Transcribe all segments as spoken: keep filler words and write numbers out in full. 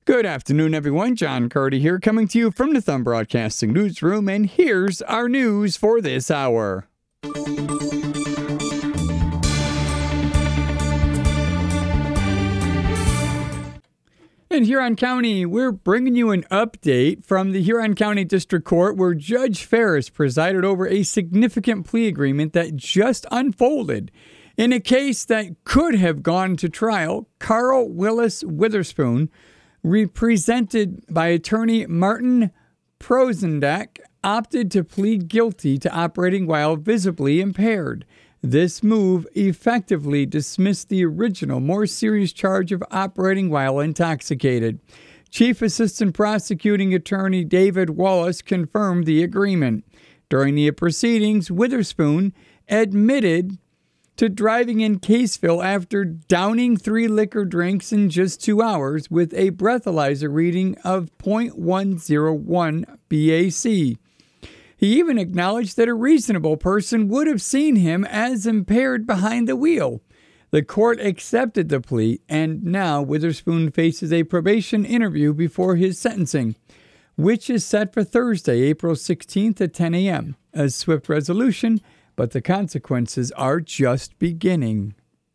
Good afternoon, everyone. John Carty here, coming to you from the Thumb Broadcasting Newsroom, and here's our news for this hour. In Huron County, we're bringing you an update from the Huron County District Court, where Judge Ferris presided over a significant plea agreement that just unfolded. In a case that could have gone to trial, Carl Willis Witherspoon, represented by attorney Martin Prozendak, opted to plead guilty to operating while visibly impaired. This move effectively dismissed the original, more serious charge of operating while intoxicated. Chief Assistant Prosecuting Attorney David Wallace confirmed the agreement. During the proceedings, Witherspoon admitted to driving in Caseville after downing three liquor drinks in just two hours with a breathalyzer reading of point one zero one B A C. He even acknowledged that a reasonable person would have seen him as impaired behind the wheel. The court accepted the plea, and now Witherspoon faces a probation interview before his sentencing, which is set for Thursday, April sixteenth at ten a.m. A swift resolution, but the consequences are just beginning.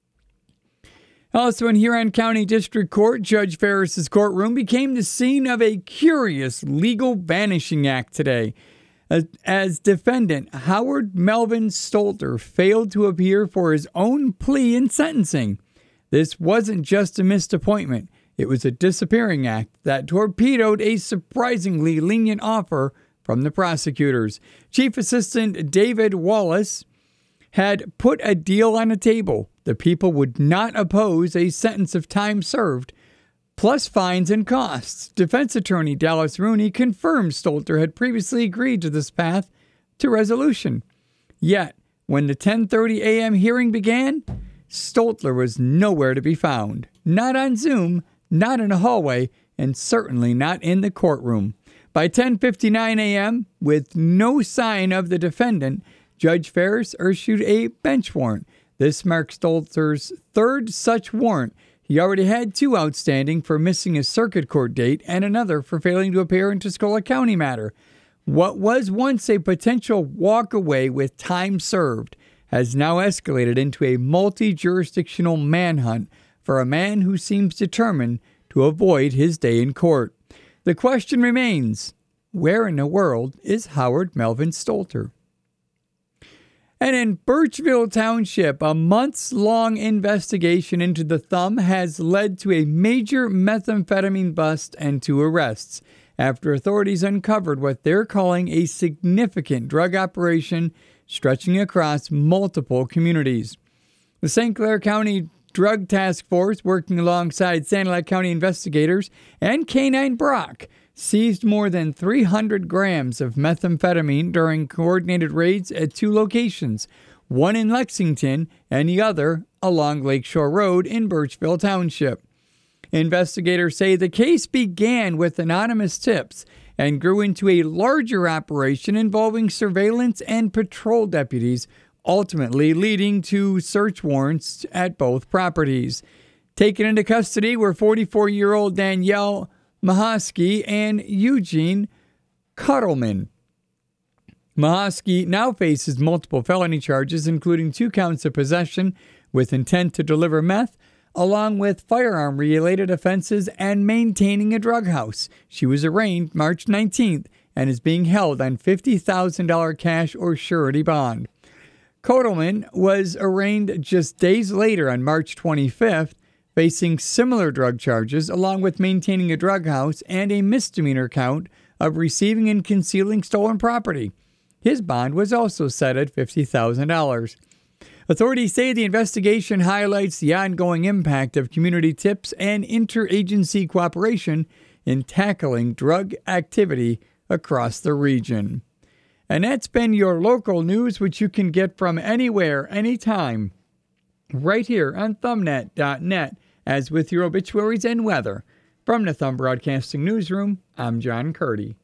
Also in Huron County District Court, Judge Ferris's courtroom became the scene of a curious legal vanishing act today, as defendant Howard Melvin Stolter failed to appear for his own plea in sentencing. This wasn't just a missed appointment. It was a disappearing act that torpedoed a surprisingly lenient offer from the prosecutors. Chief Assistant David Wallace had put a deal on the table. The people would not oppose a sentence of time served, plus fines and costs. Defense attorney Dallas Rooney confirmed Stolter had previously agreed to this path to resolution. Yet, when the ten thirty a.m. hearing began, Stolter was nowhere to be found. Not on Zoom, not in a hallway, and certainly not in the courtroom. By ten fifty-nine a.m., with no sign of the defendant, Judge Ferris issued a bench warrant. This marks Stolter's third such warrant. He already had two outstanding for missing a circuit court date and another for failing to appear in Tuscola County matter. What was once a potential walkaway with time served has now escalated into a multi-jurisdictional manhunt for a man who seems determined to avoid his day in court. The question remains, where in the world is Howard Melvin Stolter? And in Birchville Township, a months-long investigation into the Thumb has led to a major methamphetamine bust and two arrests, after authorities uncovered what they're calling a significant drug operation stretching across multiple communities. The Saint Clair County Drug Task Force, working alongside Sanilac County investigators and Canine Brock, seized more than three hundred grams of methamphetamine during coordinated raids at two locations, one in Lexington and the other along Lakeshore Road in Birchville Township. Investigators say the case began with anonymous tips and grew into a larger operation involving surveillance and patrol deputies, ultimately leading to search warrants at both properties. Taken into custody were forty-four-year-old Danielle Mahosky and Eugene Cuddleman. Mahosky now faces multiple felony charges, including two counts of possession with intent to deliver meth, along with firearm-related offenses and maintaining a drug house. She was arraigned March nineteenth and is being held on fifty thousand dollars cash or surety bond. Cuddleman was arraigned just days later on March twenty-fifth, facing similar drug charges along with maintaining a drug house and a misdemeanor count of receiving and concealing stolen property. His bond was also set at fifty thousand dollars. Authorities say the investigation highlights the ongoing impact of community tips and interagency cooperation in tackling drug activity across the region. And that's been your local news, which you can get from anywhere, anytime, right here on thumbnet dot net. As with your obituaries and weather, from the Thumb Broadcasting Newsroom, I'm John Curdy.